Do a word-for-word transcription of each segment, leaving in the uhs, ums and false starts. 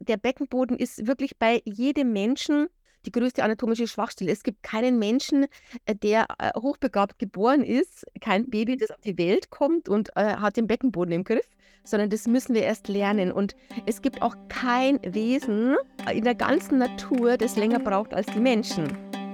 der Beckenboden ist wirklich bei jedem Menschen die größte anatomische Schwachstelle. Es gibt keinen Menschen, äh, der äh, hochbegabt geboren ist, kein Baby, das auf die Welt kommt und äh, hat den Beckenboden im Griff, sondern das müssen wir erst lernen. Und es gibt auch kein Wesen in der ganzen Natur, das länger braucht als die Menschen.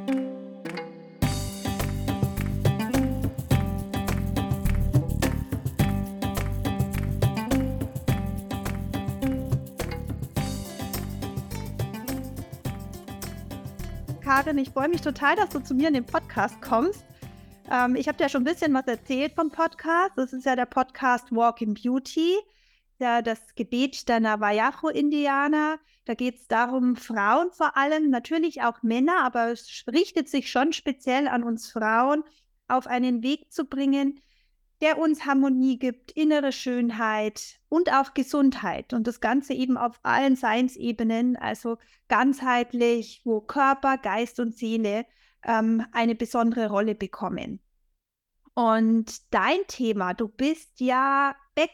Karin, ich freue mich total, dass du zu mir in den Podcast kommst. Ähm, ich habe dir ja schon ein bisschen was erzählt vom Podcast. Das ist ja der Podcast Walk in Beauty, ja, das Gebet der Navajo-Indianer. Da geht es darum, Frauen vor allem, natürlich auch Männer, aber es richtet sich schon speziell an uns Frauen, auf einen Weg zu bringen, der uns Harmonie gibt, innere Schönheit und auch Gesundheit. Und das Ganze eben auf allen Seinsebenen, also ganzheitlich, wo Körper, Geist und Seele ähm, eine besondere Rolle bekommen. Und dein Thema, du bist ja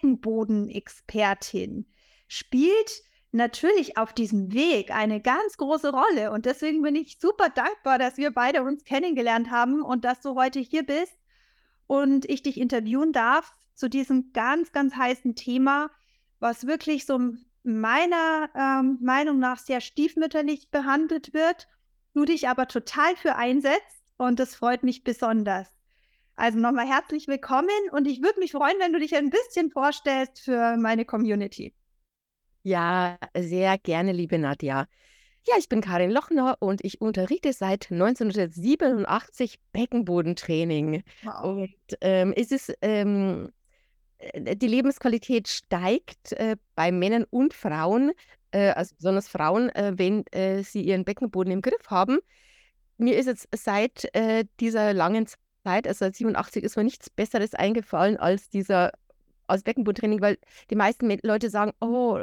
Beckenbodenexpertin, spielt natürlich auf diesem Weg eine ganz große Rolle. Und deswegen bin ich super dankbar, dass wir beide uns kennengelernt haben und dass du heute hier bist und ich dich interviewen darf zu diesem ganz, ganz heißen Thema, was wirklich so meiner ähm, Meinung nach sehr stiefmütterlich behandelt wird, du dich aber total für einsetzt und das freut mich besonders. Also nochmal herzlich willkommen und ich würde mich freuen, wenn du dich ein bisschen vorstellst für meine Community. Ja, sehr gerne, liebe Nadja. Ja, ich bin Karin Lochner und ich unterrichte seit neunzehnhundertsiebenundachtzig Beckenbodentraining. Wow. Und ähm, es ist, ähm, äh, die Lebensqualität steigt äh, bei Männern und Frauen, äh, also besonders Frauen, äh, wenn äh, sie ihren Beckenboden im Griff haben. Mir ist jetzt seit äh, dieser langen Zeit, also seit siebenundachtzig, ist mir nichts Besseres eingefallen als dieser als Beckenbodentraining, weil die meisten Me- Leute sagen, oh,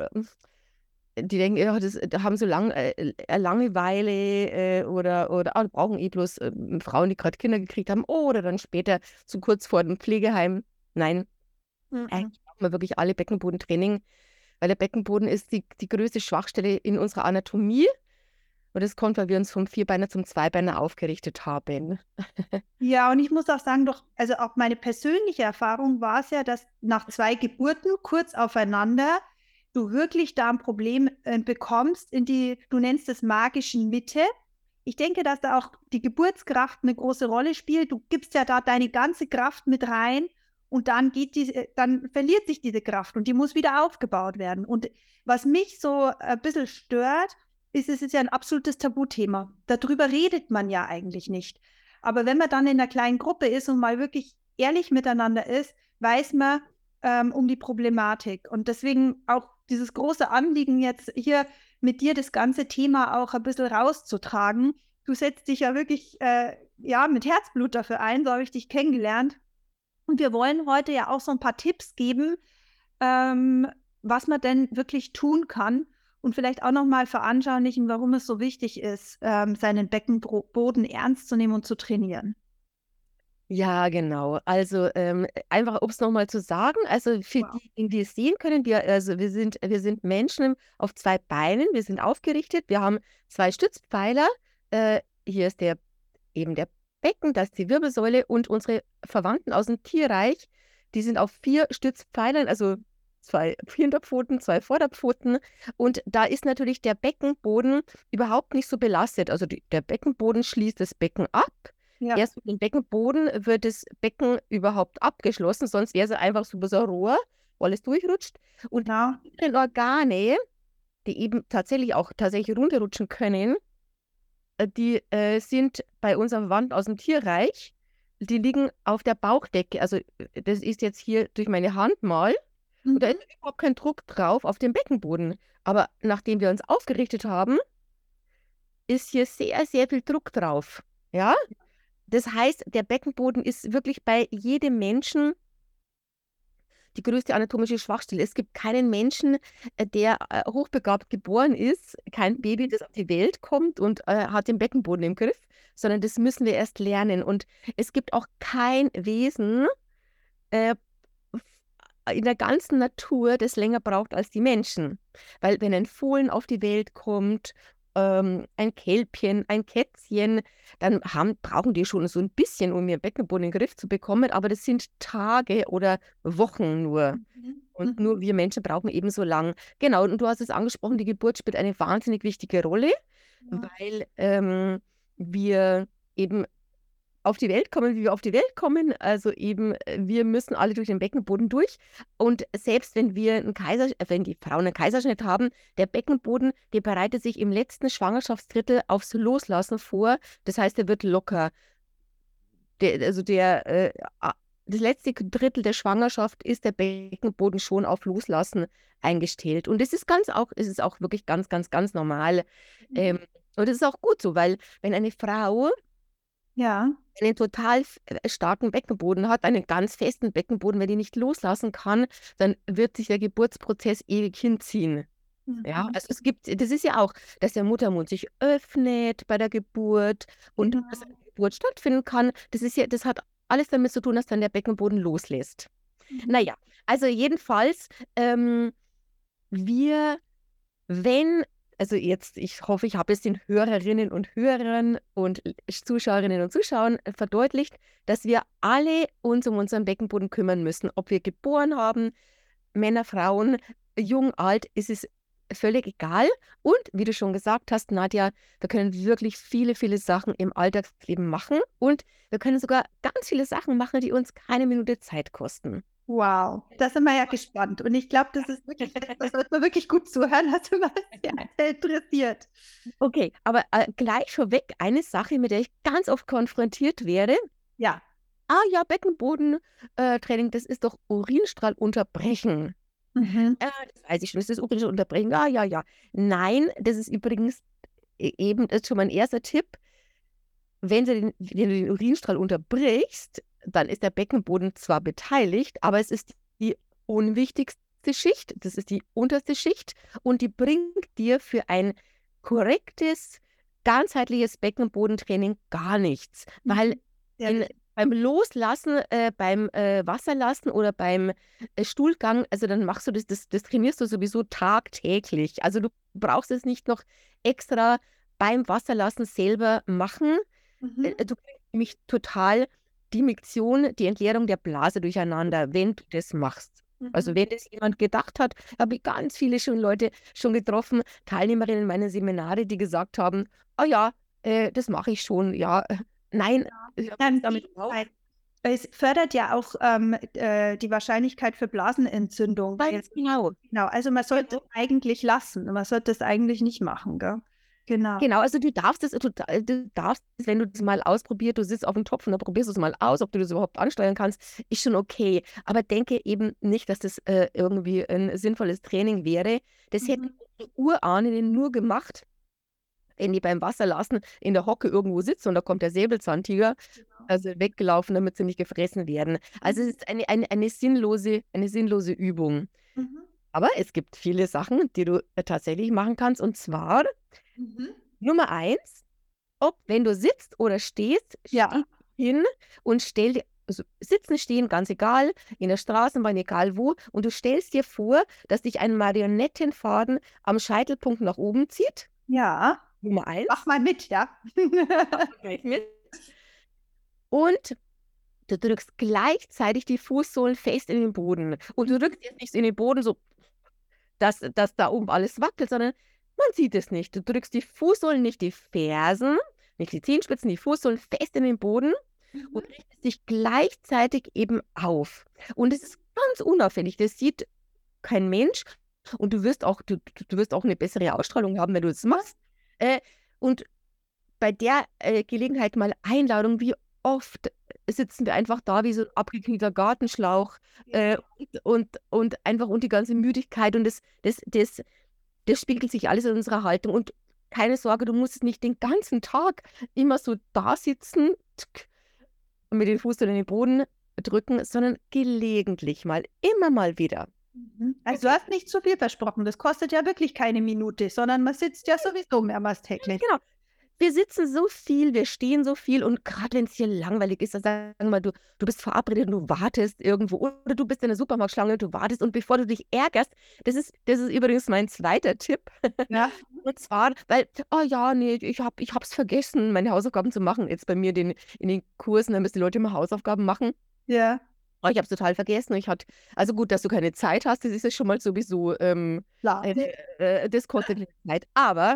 die denken, ja, das, da haben so lang, äh, äh, Langeweile äh, oder, oder ah, brauchen eh bloß äh, Frauen, die gerade Kinder gekriegt haben oder dann später zu kurz vor dem Pflegeheim. Nein, Mhm. eigentlich brauchen wir wirklich alle Beckenbodentraining, weil der Beckenboden ist die, die größte Schwachstelle in unserer Anatomie und das kommt, weil wir uns vom Vierbeiner zum Zweibeiner aufgerichtet haben. Ja, und ich muss auch sagen, doch, also auch meine persönliche Erfahrung war es ja, dass nach zwei Geburten kurz aufeinander du wirklich da ein Problem äh, bekommst in die, du nennst es magischen Mitte. Ich denke, dass da auch die Geburtskraft eine große Rolle spielt. Du gibst ja da deine ganze Kraft mit rein und dann geht diese, dann verliert sich diese Kraft und die muss wieder aufgebaut werden. Und was mich so ein bisschen stört, ist, es ist ja ein absolutes Tabuthema. Darüber redet man ja eigentlich nicht. Aber wenn man dann in einer kleinen Gruppe ist und mal wirklich ehrlich miteinander ist, weiß man ähm, um die Problematik. Und deswegen auch dieses große Anliegen jetzt hier mit dir das ganze Thema auch ein bisschen rauszutragen. Du setzt dich ja wirklich äh, ja, mit Herzblut dafür ein, so habe ich dich kennengelernt. Und wir wollen heute ja auch so ein paar Tipps geben, ähm, was man denn wirklich tun kann und vielleicht auch nochmal veranschaulichen, warum es so wichtig ist, ähm, seinen Beckenboden ernst zu nehmen und zu trainieren. Ja, genau. Also ähm, einfach, um es nochmal zu sagen, also für Wow. die, die es sehen können, wir, also wir sind, wir sind Menschen auf zwei Beinen, wir sind aufgerichtet, wir haben zwei Stützpfeiler. Äh, hier ist der eben der Becken, das ist die Wirbelsäule und unsere Verwandten aus dem Tierreich, die sind auf vier Stützpfeilern, also zwei Hinterpfoten, zwei Vorderpfoten. Und da ist natürlich der Beckenboden überhaupt nicht so belastet. Also die, der Beckenboden schließt das Becken ab. Ja, Erst mit dem Beckenboden wird das Becken überhaupt abgeschlossen, sonst wäre es einfach so ein Rohr, wo alles durchrutscht. Und genau. die inneren Organe, die eben tatsächlich auch tatsächlich runterrutschen können, äh, die äh, sind bei unseren Verwandten aus dem Tierreich. Die liegen auf der Bauchdecke. Also äh, das ist jetzt hier durch meine Hand mal. Und da Mhm. ist überhaupt kein Druck drauf auf dem Beckenboden. Aber nachdem wir uns aufgerichtet haben, ist hier sehr, sehr viel Druck drauf. Ja? Das heißt, der Beckenboden ist wirklich bei jedem Menschen die größte anatomische Schwachstelle. Es gibt keinen Menschen, äh, der äh, hochbegabt geboren ist, kein Baby, das auf die Welt kommt und äh, hat den Beckenboden im Griff, sondern das müssen wir erst lernen. Und es gibt auch kein Wesen, äh, in der ganzen Natur das länger braucht als die Menschen. Weil wenn ein Fohlen auf die Welt kommt, ähm, ein Kälbchen, ein Kätzchen, dann haben, brauchen die schon so ein bisschen, um ihren Beckenboden in den Griff zu bekommen, aber das sind Tage oder Wochen nur. Mhm. Und Mhm. nur wir Menschen brauchen ebenso lang. Genau, und du hast es angesprochen, die Geburt spielt eine wahnsinnig wichtige Rolle, Ja. weil ähm, wir eben auf die Welt kommen, wie wir auf die Welt kommen. Also eben, äh, wir müssen alle durch den Beckenboden durch. Und selbst wenn wir einen Kaiser, äh, wenn die Frauen einen Kaiserschnitt haben, der Beckenboden, der bereitet sich im letzten Schwangerschaftsdrittel aufs Loslassen vor. Das heißt, er wird locker. Der, also der, äh, a- das letzte Drittel der Schwangerschaft ist der Beckenboden schon auf Loslassen eingestellt. Und das ist ganz auch, es ist auch wirklich ganz, ganz, ganz normal. Ähm, Mhm. und das ist auch gut so, weil wenn eine Frau Ja. einen total f- äh, starken Beckenboden hat, einen ganz festen Beckenboden, wenn die nicht loslassen kann, dann wird sich der Geburtsprozess ewig hinziehen. Ja, Mhm. also es gibt, das ist ja auch, dass der Muttermund sich öffnet bei der Geburt und dass Genau. eine Geburt stattfinden kann. Das ist ja, das hat alles damit zu tun, dass dann der Beckenboden loslässt. Mhm. Naja, also jedenfalls, ähm, wir, wenn, also jetzt, ich hoffe, ich habe es den Hörerinnen und Hörern und Zuschauerinnen und Zuschauern äh, verdeutlicht, dass wir alle uns um unseren Beckenboden kümmern müssen. Ob wir geboren haben, Männer, Frauen, jung, alt, ist es völlig egal. Und wie du schon gesagt hast, Nadja, wir können wirklich viele, viele Sachen im Alltagsleben machen. Und wir können sogar ganz viele Sachen machen, die uns keine Minute Zeit kosten. Wow, da sind wir ja gespannt. Und ich glaube, das ist wirklich, das sollte man wirklich gut zuhören, hast du was sehr, sehr interessiert. Okay, aber äh, gleich vorweg eine Sache, mit der ich ganz oft konfrontiert werde. Ja. Ah ja, Beckenbodentraining, äh, Training, das ist doch Urinstrahl unterbrechen. Mhm. Ja, das weiß ich schon, das ist Urinstrahl unterbrechen. Ja, ja, ja. Nein, das ist übrigens e- eben, das ist schon mein erster Tipp. Wenn du den, wenn du den Urinstrahl unterbrichst, dann ist der Beckenboden zwar beteiligt, aber es ist die unwichtigste Schicht, das ist die unterste Schicht und die bringt dir für ein korrektes, ganzheitliches Beckenbodentraining gar nichts, weil Mhm. Sehr in, wichtig. beim Loslassen, äh, beim äh, Wasserlassen oder beim äh, Stuhlgang, also dann machst du das, das, das trainierst du sowieso tagtäglich. Also du brauchst es nicht noch extra beim Wasserlassen selber machen. Äh, Mhm. Du kriegst nämlich total die Miktion, die Entleerung der Blase durcheinander, wenn du das machst. Also Mhm. wenn das jemand gedacht hat, habe ich ganz viele schon Leute schon getroffen, Teilnehmerinnen meiner Seminare, die gesagt haben, oh ja, äh, das mache ich schon, ja. äh, Nein, ich habe Im damit auf. Gegenteil. Es fördert ja auch ähm, äh, die Wahrscheinlichkeit für Blasenentzündung. Weil, Ganz genau. genau, also man sollte es eigentlich lassen. Man sollte es eigentlich nicht machen, gell? Genau. Genau, also du darfst es, du, da- du darfst es, wenn du das mal ausprobiert, du sitzt auf dem Topf und dann probierst du es mal aus, ob du das überhaupt ansteuern kannst, ist schon okay. Aber denke eben nicht, dass das äh, irgendwie ein sinnvolles Training wäre. Das hätten Mhm. unsere Urahnen nur gemacht, wenn die beim Wasserlassen in der Hocke irgendwo sitzen und da kommt der Säbelzahntiger, Genau. also weggelaufen, damit sie nicht gefressen werden. Also es Mhm. ist eine, eine, eine sinnlose, eine sinnlose Übung. Mhm. Aber es gibt viele Sachen, die du äh, tatsächlich machen kannst. Und zwar Mhm. Nummer eins, ob wenn du sitzt oder stehst, Ja. steh hin und stell dir, also sitzen, stehen, ganz egal, in der Straßenbahn, egal wo, und du stellst dir vor, dass dich ein Marionettenfaden am Scheitelpunkt nach oben zieht. Ja. Nummer Mach eins. mal mit, ja. Gleich mit. Und du drückst gleichzeitig die Fußsohlen fest in den Boden. Und du drückst jetzt nicht in den Boden so, dass, dass da oben alles wackelt, sondern man sieht es nicht. Du drückst die Fußsohlen, nicht die Fersen, nicht die Zehenspitzen, die Fußsohlen fest in den Boden Mhm. und richtest dich gleichzeitig eben auf. Und es ist ganz unauffällig. Das sieht kein Mensch und du wirst auch, du, du du wirst auch eine bessere Ausstrahlung haben, wenn du das machst. Äh, und bei der äh, Gelegenheit mal Einladung, wie oft sitzen wir einfach da wie so ein abgeknickter Gartenschlauch äh, und, und, und einfach und die ganze Müdigkeit und das, das, das, das spiegelt sich alles in unserer Haltung. Und keine Sorge, du musst nicht den ganzen Tag immer so da sitzen tsk, und mit den Fuß in den Boden drücken, sondern gelegentlich mal, immer mal wieder. Mhm. Also du hast nicht zu viel versprochen. Das kostet ja wirklich keine Minute, sondern man sitzt ja sowieso mehrmals täglich. Genau. wir sitzen so viel, wir stehen so viel und gerade wenn es hier langweilig ist, dann sagen wir mal, du du bist verabredet und du wartest irgendwo oder du bist in der Supermarktschlange und du wartest und bevor du dich ärgerst, das ist das ist übrigens mein zweiter Tipp. Ja, Und zwar, weil: „Oh ja, ne, ich habe ich habe es vergessen, meine Hausaufgaben zu machen.“ Jetzt bei mir den in den Kursen, da müssen die Leute immer Hausaufgaben machen. ja, Oh, ich habe es total vergessen. Ich hatte also gut, dass du keine Zeit hast, das ist ja schon mal sowieso, ähm, klar. äh, äh, das kostet ja Zeit. Aber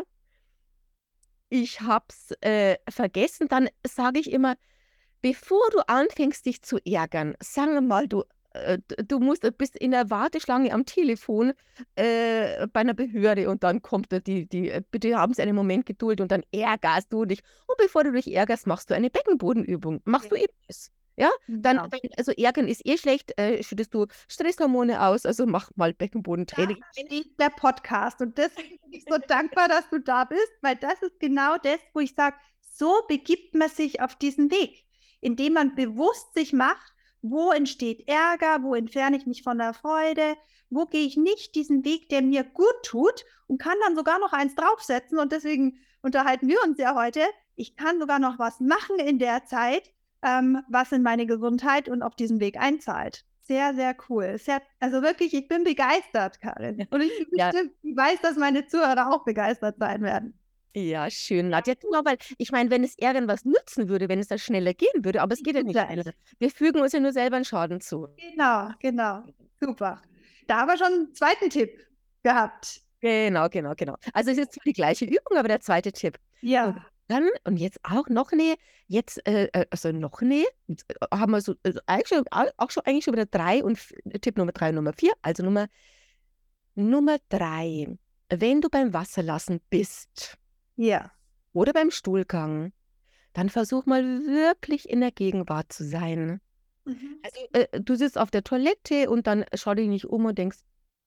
ich habe es, äh, vergessen, dann sage ich immer: „Bevor du anfängst, dich zu ärgern, sagen wir mal, du, äh, d du musst äh, bist in der Warteschlange am Telefon, äh, bei 'ner Behörde und dann kommt da die die äh, bitte haben Sie einen Moment Geduld und dann ärgerst du dich. Und bevor du dich ärgerst, machst du eine Beckenbodenübung. Machst du eben das, ja? Dann Genau. dann also ärgern ist eh schlecht, äh, schüttest du Stresshormone aus, also mach mal Beckenbodentraining. Dafür steht der Podcast und deswegen bin ich so dankbar, dass du da bist, weil das ist genau das, wo ich sage, so begibt man sich auf diesen Weg, indem man bewusst sich macht, wo entsteht Ärger, wo entferne ich mich von der Freude, wo gehe ich nicht diesen Weg, der mir gut tut und kann dann sogar noch eins draufsetzen und deswegen unterhalten wir uns ja heute. Ich kann sogar noch was machen in der Zeit, ähm, was in meine Gesundheit und auf diesen Weg einzahlt. Sehr, sehr cool. Sehr, also wirklich, ich bin begeistert, Karin. Und ich bin Ja, bestimmt, ich weiß, dass meine Zuhörer auch begeistert sein werden. ja, schön, Nadja. Genau, weil ich meine, wenn es irgend was nützen würde, wenn es da schneller gehen würde, aber es geht ja nicht Gleich. schneller. Wir fügen uns ja nur selber 'n Schaden zu. Genau, genau. Super. Da haben wir schon einen zweiten Tipp gehabt. Genau, genau, genau. Also, es ist zwar die gleiche Übung, aber der zweite Tipp. Und Ja. dann und jetzt auch noch 'ne jetzt, äh, äh, also noch 'ne, jetzt, äh, haben wir so also eigentlich schon au auch schon eigentlich schon wieder drei und v Tipp Nummer drei und Nummer vier. Also Nummer Nummer drei: Wenn du beim Wasserlassen bist Ja. oder beim Stuhlgang, dann versuch mal wirklich in der Gegenwart zu sein. Mhm. Also, äh, du sitzt auf der Toilette und dann schau dich nicht um und denkst: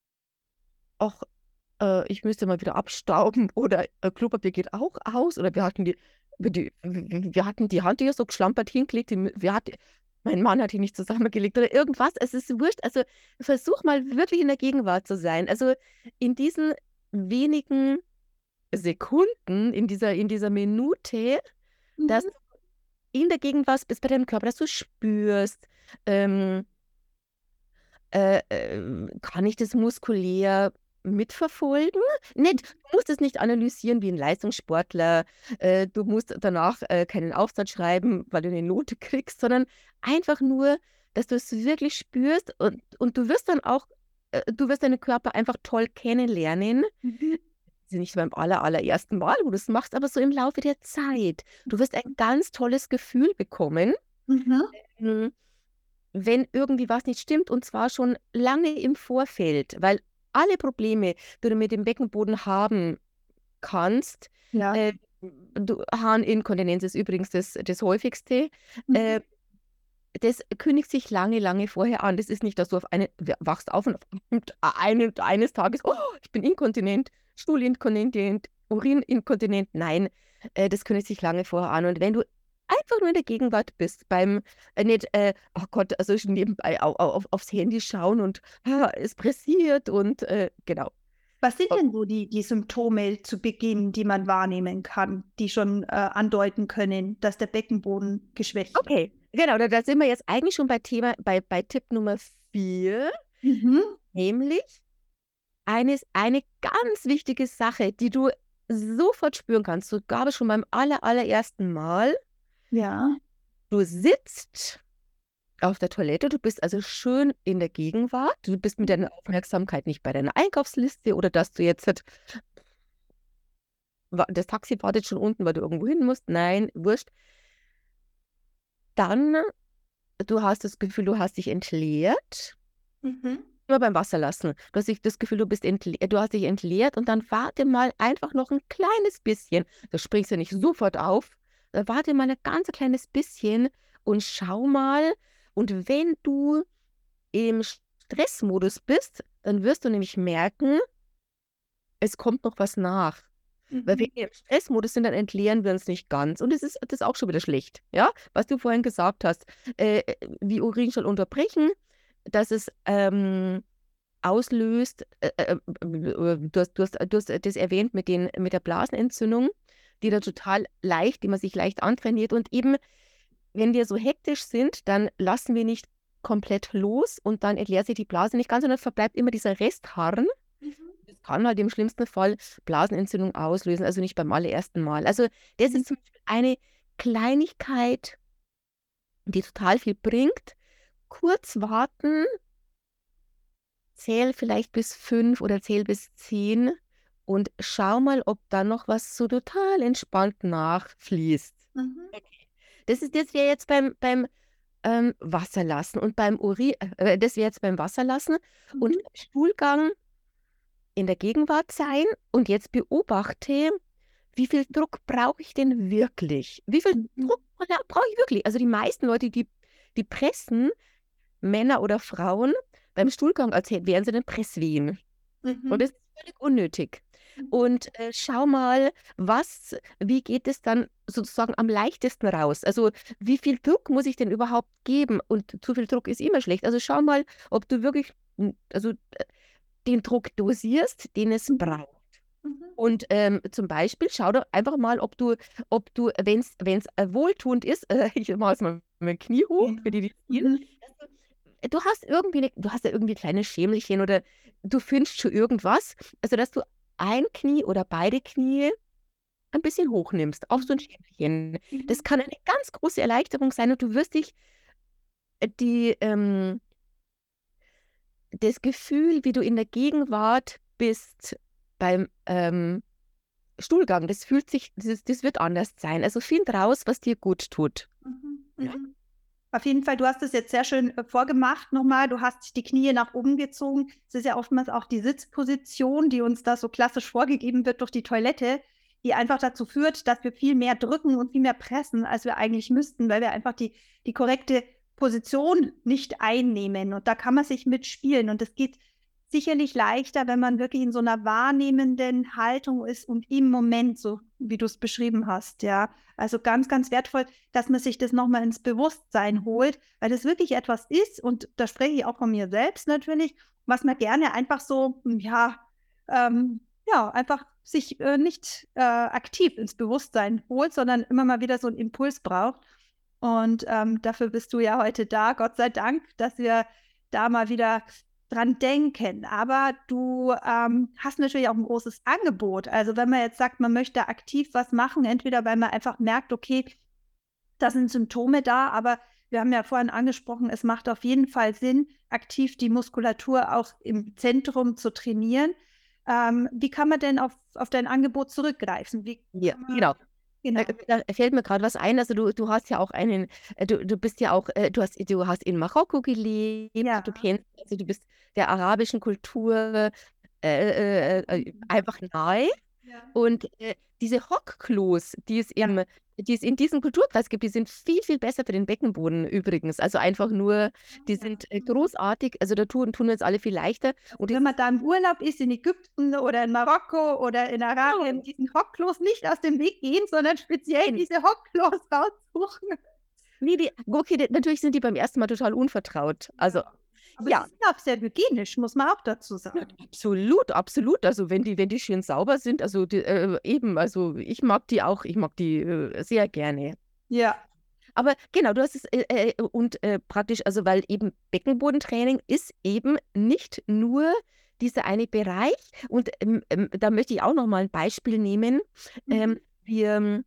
„Ach, äh, ich müsste mal wieder abstauben“ oder, äh, „Klopapier geht auch aus“ oder „wir hatten die wir die w wir hatten die Hand hier so geschlampert hingelegt, die mü wir hat mein Mann hat die nicht zusammengelegt“ oder irgendwas. Es ist wurscht. Also, versuch mal wirklich in der Gegenwart zu sein. Also, in diesen wenigen Sekunden, in dieser in dieser Minute, dass Mhm. du in der Gegenwart bist bei deinem Körper, dass du spürst, ähm Äh, ähm, kann ich das muskulär mitverfolgen? Nicht du musst es nicht analysieren wie 'n Leistungssportler. Äh, du musst danach, äh, keinen Aufsatz schreiben, weil du 'ne Note kriegst, sondern einfach nur, dass du es wirklich spürst und und du wirst dann auch äh, du wirst deinen Körper einfach toll kennenlernen. Mhm. Also, nicht beim aller allerersten Mal, wo du's machst, aber so im Laufe der Zeit. Du wirst ein ganz tolles Gefühl bekommen, Mhm. hm wenn irgendwie was nicht stimmt und zwar schon lange im Vorfeld, weil alle Probleme, die du mit dem Beckenboden haben kannst, Ja. äh, du Harninkontinenz ist übrigens das das Häufigste, Mhm. äh, das kündigt sich lange, lange vorher an. Das ist nicht, dass du auf eine w wachst auf und und eine eines Tages: „Oh, ich bin inkontinent, Stuhlinkontinent, Urininkontinent.“ Nein, äh, das kündigt sich lange vorher an. Und wenn du einfach nur in der Gegenwart bist, beim äh, nicht, äh, oh Gott, also schon nebenbei au au auf aufs Handy schauen und, ah, es pressiert und, äh, genau. Was sind O denn so die die Symptome zu Beginn, die man wahrnehmen kann, die schon, äh, andeuten können, dass der Beckenboden geschwächt ist? okay, genau, da da sind wir jetzt eigentlich schon bei Thema bei bei Tipp Nummer vier, Mhm. nämlich Eines eine ganz wichtige Sache, die du sofort spüren kannst, sogar schon beim aller allerersten Mal. Ja. Du sitzt auf der Toilette, du bist also schön in der Gegenwart. Du bist mit deiner Aufmerksamkeit nicht bei deiner Einkaufsliste oder dass du jetzt halt wa das Taxi wartet schon unten, weil du irgendwo hin musst. Nein, wurscht. Dann du hast das Gefühl, du hast dich entleert. Mhm. Nur beim Wasserlassen. Du hast dich das Gefühl, du bist entle du hast dich entleert und dann warte mal einfach noch 'n kleines bisschen. Du springst ja nicht sofort auf. Äh, warte mal 'n ganz kleines bisschen und schau mal. Und wenn du im Stressmodus bist, dann wirst du nämlich merken, es kommt noch was nach. Weil wenn Mhm. wir im Stressmodus sind, dann entleeren wir uns nicht ganz und das ist das ist auch schon wieder schlecht, ja? Was du vorhin gesagt hast, äh, äh, wie Urinschall unterbrechen, dass es, ähm auslöst, äh, äh, äh, du hast du hast du hast das erwähnt mit den mit der Blasenentzündung. die da total leicht, die man sich leicht antrainiert. Und eben, wenn wir so hektisch sind, dann lassen wir nicht komplett los und dann entleert sich die Blase nicht ganz, sondern verbleibt immer dieser Restharren. Mhm. Das kann halt im schlimmsten Fall Blasenentzündung auslösen, also nicht beim allerersten Mal. Also das ist zum Beispiel eine Kleinigkeit, die total viel bringt. Kurz warten, zähl vielleicht bis fünf oder zähl bis zehn und schau mal, ob da noch was so total entspannt nachfließt. Mhm. Das ist das wäre jetzt beim beim, ähm, Wasserlassen und beim Uri äh, das wäre jetzt beim Wasserlassen und Mhm. Stuhlgang in der Gegenwart sein und jetzt beobachte, wie viel Druck brauche ich denn wirklich? Wie viel Mhm. Druck bra brauche ich wirklich? Also, die meisten Leute, die die pressen, Männer oder Frauen, beim Stuhlgang, als hä wären sie 'nen Presswehen. Und Mhm. das ist völlig unnötig. Mhm. Und, äh, schau mal, was wie geht es dann sozusagen am leichtesten raus? Also, wie viel Druck muss ich denn überhaupt geben? Und zu viel Druck ist immer schlecht. Also, schau mal, ob du wirklich, hm, also, äh, den Druck dosierst, den es Mhm. braucht. Mhm. Und, ähm, zum Beispiel schau doch einfach mal, ob du ob du, wenn's wenn's, äh, wohltuend ist, äh, ich mache jetzt mal mein Knie hoch für Genau. die, die sehen, Mhm. dass du äh, du hast irgendwie 'ne du hast ja irgendwie kleine Schemelchen oder du findest schon irgendwas, also, dass du ein Knie oder beide Knie ein bisschen hochnimmst auf so 'n Mhm. Schemelchen. Das Mhm. kann eine ganz große Erleichterung sein und du wirst dich äh, die, ähm das Gefühl, wie du in der Gegenwart bist beim, ähm, Stuhlgang, das fühlt sich das das wird anders sein. Also, find raus, was dir gut tut. Mhm. Ja? Mhm. Auf jeden Fall, du hast es jetzt sehr schön, äh, vorgemacht noch mal. Du hast die Knie nach oben gezogen. Es ist ja oftmals auch die Sitzposition, die uns da so klassisch vorgegeben wird durch die Toilette, die einfach dazu führt, dass wir viel mehr drücken und viel mehr pressen, als wir eigentlich müssten, weil wir einfach die die korrekte Position nicht einnehmen. Und da kann man sich mitspielen. Und das geht sicherlich leichter, wenn man wirklich in so 'ner wahrnehmenden Haltung ist und im Moment, so wie du's beschrieben hast, ja. Also, ganz, ganz wertvoll, dass man sich das noch mal ins Bewusstsein holt, weil das wirklich etwas ist, und da spreche ich auch von mir selbst natürlich, was man gerne einfach so, hm, ja, ähm, ja, einfach sich, äh, nicht, äh, aktiv ins Bewusstsein holt, sondern immer mal wieder so 'n Impuls braucht. Und, ähm, dafür bist du ja heute da, Gott sei Dank, dass wir da mal wieder dran denken. Aber du, ähm, hast natürlich auch 'n großes Angebot. Also, wenn man jetzt sagt, man möchte aktiv was machen, entweder weil man einfach merkt: „Okay, da sind Symptome da“, aber wir haben ja vorhin angesprochen, es macht auf jeden Fall Sinn, aktiv die Muskulatur auch im Zentrum zu trainieren. Ähm, wie kann man denn auf auf dein Angebot zurückgreifen? Wie Ja, kann man genau. Äh, genau. da fällt mir grad was ein. Also, du du hast ja auch einen äh, du du bist ja auch äh, du hast du hast in Marokko gelebt, du Ja. kennst also, du bist der arabischen Kultur, äh, äh, äh, Mhm. einfach nahe. Ja. Und, äh, diese Hockklos, die es Ja. im die es in diesem Kulturkreis gibt, die sind viel, viel besser für den Beckenboden übrigens. Also, einfach nur Ah die ja. sind, äh, Mhm. großartig. Also, da tun tun uns alle viel leichter. Also, Und wenn dieses man da im Urlaub ist in Ägypten oder in Marokko oder in Arabien, diesen Hockklos nicht aus dem Weg gehen, sondern speziell diese Hockklos raussuchen. Ne, die okay, d natürlich sind die beim ersten Mal total unvertraut. Also, Ja. Aber sie ja. sind auch sehr hygienisch, muss man auch dazu Ja, sagen. absolut, absolut. Also, wenn die wenn die schön sauber sind, also, d äh, eben, also, ich mag die auch ich mag die, äh, sehr gerne. Ja. Aber genau, du hast es äh, äh, und, äh, praktisch also, weil eben Beckenbodentraining ist eben nicht nur dieser eine Bereich. Und, ähm, ähm, da möchte ich auch noch mal 'n Beispiel nehmen. Mhm. Ähm, wir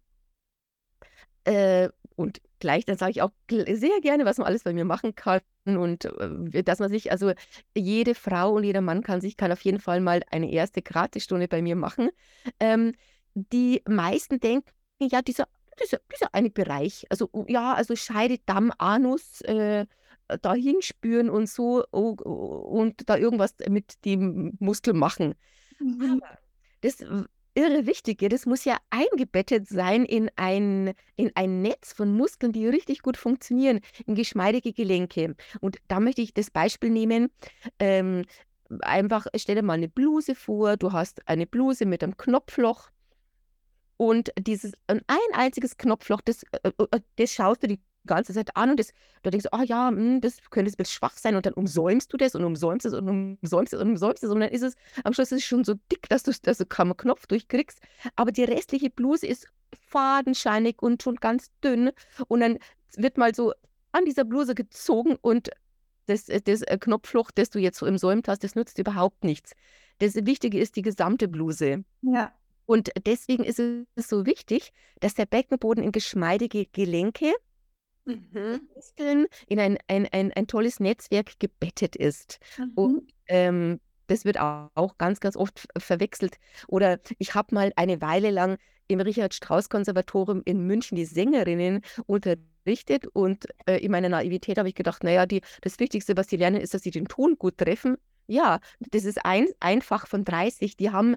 äh, und gleich dann sage ich auch gl sehr gerne, was man alles bei mir machen kann und, äh, dass man sich also, jede Frau und jeder Mann kann sich kann auf jeden Fall mal eine erste Gratisstunde bei mir machen. Ähm, die meisten denken, ja, dieser dieser dieser eine Bereich, also, u ja, also, Scheide, Damm, Anus, äh, da hinspüren und so u und da irgendwas mit dem Muskel machen. Mhm. Aber das w irre Wichtige, das muss ja eingebettet sein in ein in ein Netz von Muskeln, die richtig gut funktionieren, in geschmeidige Gelenke. Und da möchte ich das Beispiel nehmen, ähm, einfach stell dir mal 'ne Bluse vor, du hast eine Bluse mit 'nem Knopfloch und dieses und ein einziges Knopfloch, das, äh, äh, das schaust du die ganze Zeit an und das da denkst du: „Ah ja, hm, das könnte jetzt bisschen schwach sein“, und dann umsäumst du das und umsäumst es und umsäumst es und umsäumst es und dann ist es am Schluss ist es schon so dick, dass du's dass du kaum 'n Knopf durchkriegst. Aber die restliche Bluse ist fadenscheinig und schon ganz dünn. Und dann wird mal so an dieser Bluse gezogen und das, äh, das äh, Knopfloch, das du jetzt so im Säumt hast, das nützt überhaupt nichts. Das Wichtige ist die gesamte Bluse. Ja. Und deswegen ist es so wichtig, dass der Beckenboden in geschmeidige Gelenke, Mhm. Muskeln, in ein, ein, ein, ein tolles Netzwerk gebettet ist. Und Mhm. ähm, das wird au- auch ganz, ganz oft v- verwechselt. Oder ich habe mal eine Weile lang im Richard-Strauss-Konservatorium in München die Sängerinnen unterrichtet und äh, in meiner Naivität habe ich gedacht, naja, die, das Wichtigste, was sie lernen, ist, dass sie den Ton gut treffen. Ja, das ist ein, einfach von dreißig. Die haben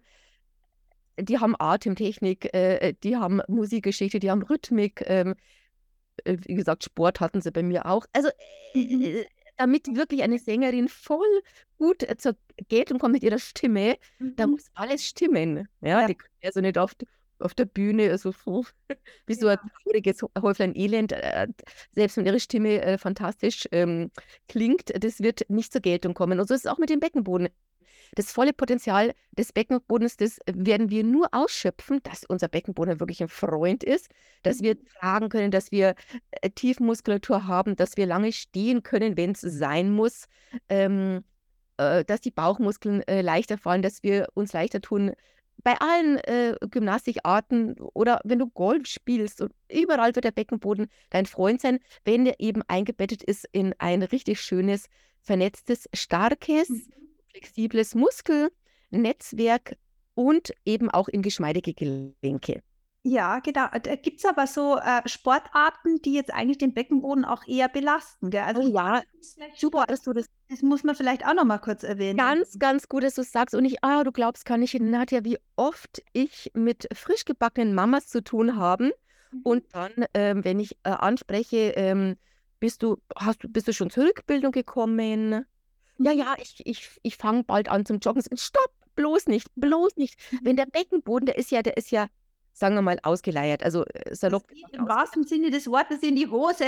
die haben Atemtechnik, äh, die haben Musikgeschichte, die haben Rhythmik. Ähm, äh, wie gesagt, Sport hatten sie bei mir auch. Also, Mhm. äh, damit wirklich eine Sängerin voll gut äh, zur Geltung kommt mit ihrer Stimme, da Mhm. muss alles stimmen. Ja, Ja, die können also nicht auf, d- auf der Bühne also so wie so ein ja. trauriges Häuflein Elend, äh, selbst wenn ihre Stimme äh, fantastisch ähm, klingt, das wird nicht zur Geltung kommen. Und so ist es auch mit dem Beckenboden. Das volle Potenzial des Beckenbodens, das werden wir nur ausschöpfen, dass unser Beckenboden wirklich ein Freund ist, dass wir Mhm. tragen können, dass wir äh, Tiefmuskulatur haben, dass wir lange stehen können, wenn es sein muss, ähm, äh, dass die Bauchmuskeln äh, leichter fallen, dass wir uns leichter tun. Bei allen äh, Gymnastikarten oder wenn du Golf spielst und überall wird der Beckenboden dein Freund sein, wenn der eben eingebettet ist in ein richtig schönes, vernetztes, starkes, Mhm. flexibles Muskelnetzwerk und eben auch in geschmeidige Gelenke. Ja, genau. Da gibt es aber so äh, Sportarten, die jetzt eigentlich den Beckenboden auch eher belasten, gell? Also Oh ja, super, Sport, dass du das das muss man vielleicht auch noch mal kurz erwähnen. ganz, ganz gut, dass du sagst. Und ich, ah, du glaubst gar nicht, Nadja, wie oft ich mit frisch gebackenen Mamas zu tun habe. Mhm. Und dann, ähm, wenn ich äh, anspreche, ähm, bist du, hast du, bist du schon zur Rückbildung gekommen? Ja, Mhm. ja, ich, ich, ich fange bald an zum Joggen. Stopp, bloß nicht, bloß nicht. Wenn Mhm. der Beckenboden, der ist ja, der ist ja, sagen wir mal, ausgeleiert. Also äh, Das salopp geht gesagt, im ausgeleiert. wahrsten Sinne des Wortes in die Hose.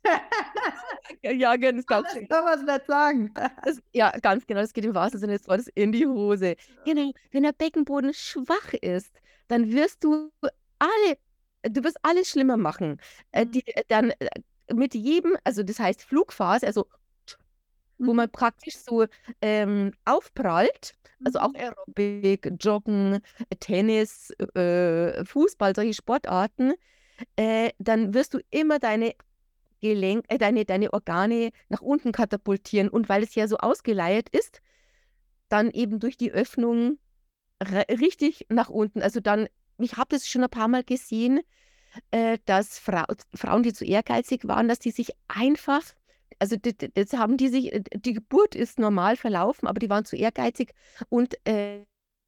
Ja, ja, ganz, ganz Anders schön. kann man es nicht sagen. Das, ja, ganz genau, das geht im wahrsten Sinne des Wortes in die Hose. Genau, wenn der Beckenboden schwach ist, dann wirst du alle, du wirst alles schlimmer machen. Äh, Mhm. die, äh, dann äh, mit jedem, also das heißt Flugphase, also wo Mhm. man praktisch so ähm, aufprallt, also auch Mhm. Aerobic, Joggen, Tennis, äh, Fußball, solche Sportarten, äh, dann wirst du immer deine Gelenk, äh, deine, deine Organe nach unten katapultieren. Und weil es ja so ausgeleiert ist, dann eben durch die Öffnung re- richtig nach unten. Also dann, ich habe das schon ein paar Mal gesehen, äh, dass Frau, Frauen, die zu ehrgeizig waren, dass die sich einfach, also d- d- das haben die sich, äh, die Geburt ist normal verlaufen, aber die waren zu ehrgeizig und äh,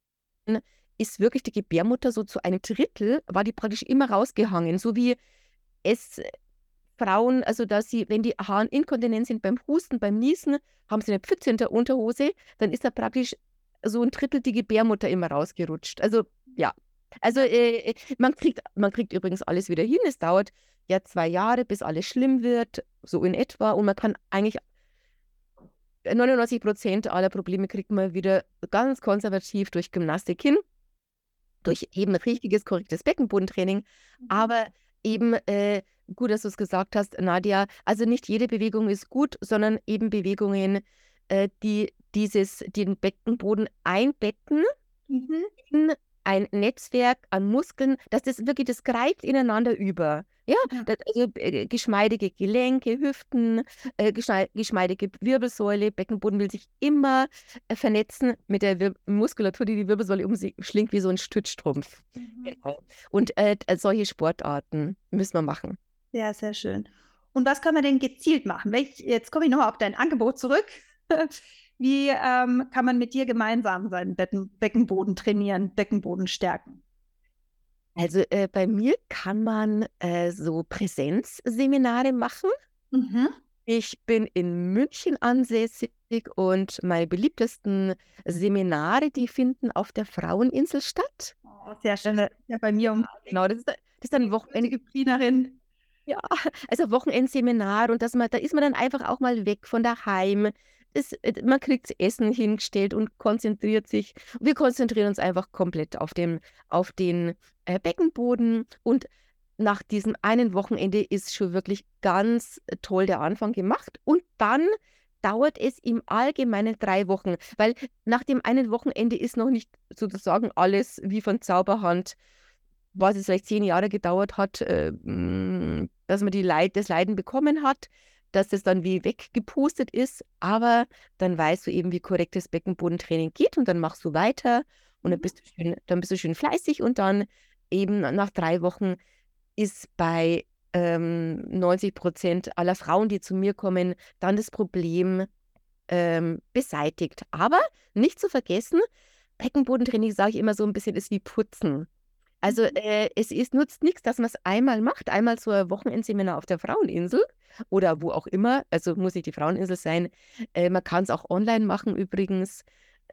ist wirklich die Gebärmutter so zu einem Drittel, war die praktisch immer rausgehangen, so wie es Frauen, also dass sie, wenn die Haaren inkontinent sind beim Husten, beim Niesen, haben sie eine Pfütze in der Unterhose, dann ist da praktisch so ein Drittel die Gebärmutter immer rausgerutscht. Also ja, also Ja. äh, man kriegt, man kriegt übrigens alles wieder hin. Es dauert ja zwei Jahre, bis alles schlimm wird, so in etwa. Und man kann eigentlich neunundneunzig Prozent aller Probleme kriegt man wieder ganz konservativ durch Gymnastik hin, durch eben richtiges, korrektes Beckenbodentraining. Mhm. Aber eben, äh, gut, dass du es gesagt hast, Nadja, also nicht jede Bewegung ist gut, sondern eben Bewegungen, äh, die dieses, den Beckenboden einbetten Mhm. in ein Netzwerk an Muskeln, dass das wirklich, das greift ineinander über. Ja, Ja. das, also äh, geschmeidige Gelenke, Hüften, äh, geschmei- geschmeidige Wirbelsäule, Beckenboden will sich immer äh, vernetzen mit der Wir Muskulatur, die die Wirbelsäule umschlingt wie so ein Stützstrumpf. Mhm. Genau. Und äh, d- solche Sportarten müssen wir machen. Sehr, sehr schön. Und was kann man denn gezielt machen? Welch, jetzt komme ich nochmal auf dein Angebot zurück. Wie ähm, kann man mit dir gemeinsam seinen Becken, Beckenboden trainieren, Beckenboden stärken? Also äh, bei mir kann man äh, so Präsenzseminare machen. Mhm. Ich bin in München ansässig und meine beliebtesten Seminare, die finden auf der Fraueninsel statt. Oh, sehr schön. Äh, Ja, bei mir um genau, das ist, das ist dann Wochenende, Disziplinerin. ja, also Wochenendseminar und dass man, da ist man dann einfach auch mal weg von daheim. es, äh, man kriegt Essen hingestellt und konzentriert sich. Wir konzentrieren uns einfach komplett auf den, auf den äh, Beckenboden. Und nach diesem einen Wochenende ist schon wirklich ganz toll der Anfang gemacht. Und dann dauert es im Allgemeinen drei Wochen, weil nach dem einen Wochenende ist noch nicht sozusagen alles wie von Zauberhand, was es vielleicht zehn Jahre gedauert hat, äh, mm, dass man die Leid, das Leiden bekommen hat, dass das dann wie weggepustet ist. Aber dann weißt du eben, wie korrektes Beckenbodentraining geht und dann machst du weiter und dann Mhm. bist du schön, dann bist du schön fleißig und dann eben nach drei Wochen ist bei ähm, neunzig Prozent aller Frauen, die zu mir kommen, dann das Problem ähm, beseitigt. Aber nicht zu vergessen, Beckenbodentraining, sage ich immer so ein bisschen, ist wie Putzen. Also Mhm. äh, es ist, nutzt nichts, dass man es einmal macht, einmal so ein Wochenendseminar auf der Fraueninsel oder wo auch immer, also muss nicht die Fraueninsel sein, äh, man kann es auch online machen übrigens,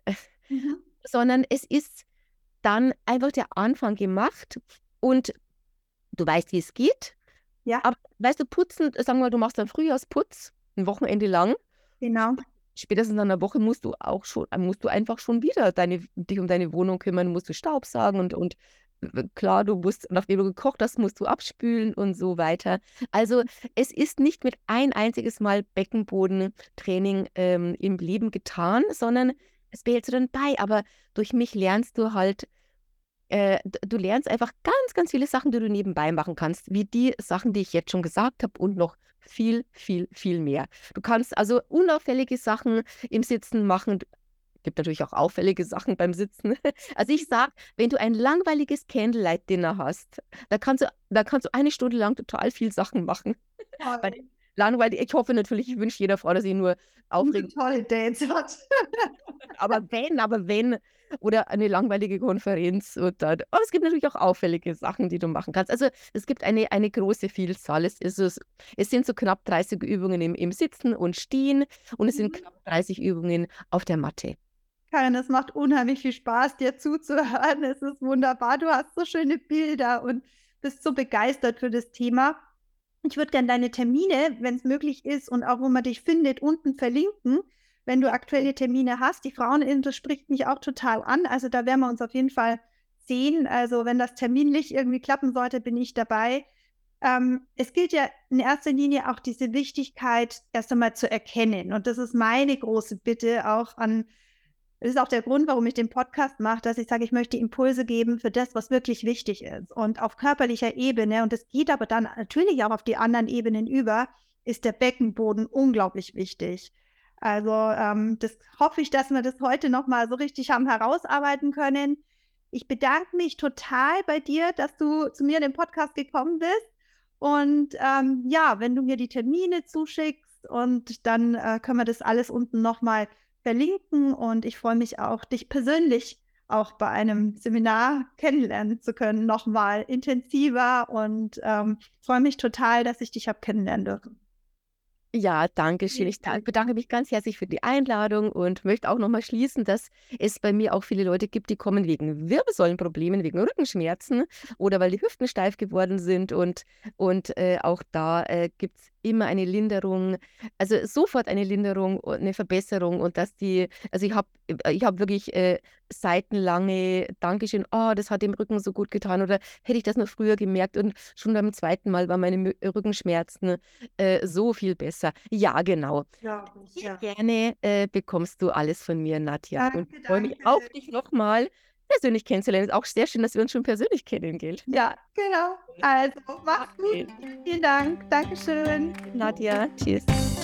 Mhm. sondern es ist dann einfach der Anfang gemacht und du weißt, wie es geht. Ja, Aber weißt du, putzen, sagen wir mal, du machst dann Frühjahrsputz, ein Wochenende lang. genau. Spätestens nach einer Woche musst du auch schon, äh, musst du einfach schon wieder deine, dich um deine Wohnung kümmern, musst du Staubsaugen und, und äh, klar, du musst, nachdem du gekocht hast, musst du abspülen und so weiter. Also es ist nicht mit ein einziges Mal Beckenbodentraining ähm, im Leben getan, sondern es behältst du dann bei. Aber durch mich lernst du halt äh, d du lernst einfach ganz, ganz viele Sachen, die du nebenbei machen kannst, wie die Sachen, die ich jetzt schon gesagt habe und noch viel, viel, viel mehr. Du kannst also unauffällige Sachen im Sitzen machen. Gibt natürlich auch auffällige Sachen beim Sitzen. Also ich sage, wenn du ein langweiliges Candlelight-Dinner hast, da kannst du da kannst du eine Stunde lang total viel Sachen machen. Bei den Toll. langweilig ich hoffe natürlich, ich wünsche jeder Frau, dass sie nur Gute, aufregend tolle Dates hat. aber wenn, aber wenn oder eine langweilige Konferenz oder aber es gibt natürlich auch auffällige Sachen, die du machen kannst. Also, es gibt eine eine große Vielzahl. Es ist es es sind so knapp dreißig Übungen im im Sitzen und Stehen und es sind Mhm. knapp dreißig Übungen auf der Matte. Karin, es macht unheimlich viel Spaß, dir zuzuhören. Es ist wunderbar. Du hast so schöne Bilder und bist so begeistert für das Thema. Ich würde gerne deine Termine, wenn es möglich ist und auch wo man dich findet, unten verlinken, wenn du aktuelle Termine hast. Die Fraueninsel spricht mich auch total an. Also da werden wir uns auf jeden Fall sehen. Also wenn das terminlich irgendwie klappen sollte, bin ich dabei. Ähm, es gilt ja in erster Linie auch diese Wichtigkeit erst einmal zu erkennen. Und das ist meine große Bitte auch an das ist auch der Grund, warum ich den Podcast mache, dass ich sage, ich möchte Impulse geben für das, was wirklich wichtig ist. Und auf körperlicher Ebene, und das geht aber dann natürlich auch auf die anderen Ebenen über, ist der Beckenboden unglaublich wichtig. Also ähm, das hoffe ich, dass wir das heute nochmal so richtig haben herausarbeiten können. Ich bedanke mich total bei dir, dass du zu mir in den Podcast gekommen bist. Und ähm, ja, wenn du mir die Termine zuschickst und dann äh, können wir das alles unten nochmal verlinken und ich freue mich auch, dich persönlich auch bei einem Seminar kennenlernen zu können, nochmal intensiver und ähm, freue mich total, dass ich dich habe kennenlernen dürfen. Ja, danke schön. Ich dank bedanke mich ganz herzlich für die Einladung und möchte auch noch mal schließen, dass es bei mir auch viele Leute gibt, die kommen wegen Wirbelsäulenproblemen, wegen Rückenschmerzen oder weil die Hüften steif geworden sind und und, äh, auch da, äh, gibt's immer eine Linderung, also sofort eine Linderung und 'ne Verbesserung und dass die also ich habe äh, ich habe wirklich, äh, seitenlange Dankeschön: „Oh, das hat dem Rücken so gut getan“ oder „Hätte ich das nur früher gemerkt“ und schon beim zweiten Mal waren meine Mü Rückenschmerzen äh, so viel besser. Ja, genau. Ja, Sehr ja. gerne, äh, bekommst du alles von mir, Nadja. Und Danke, ich freue mich danke. auch, dich noch mal persönlich kennenzulernen. Ist auch sehr schön, dass wir uns schon persönlich kennen, gell? Ja, genau. Also, mach's gut. Okay. Vielen Dank. Dankeschön. Nadja, tschüss.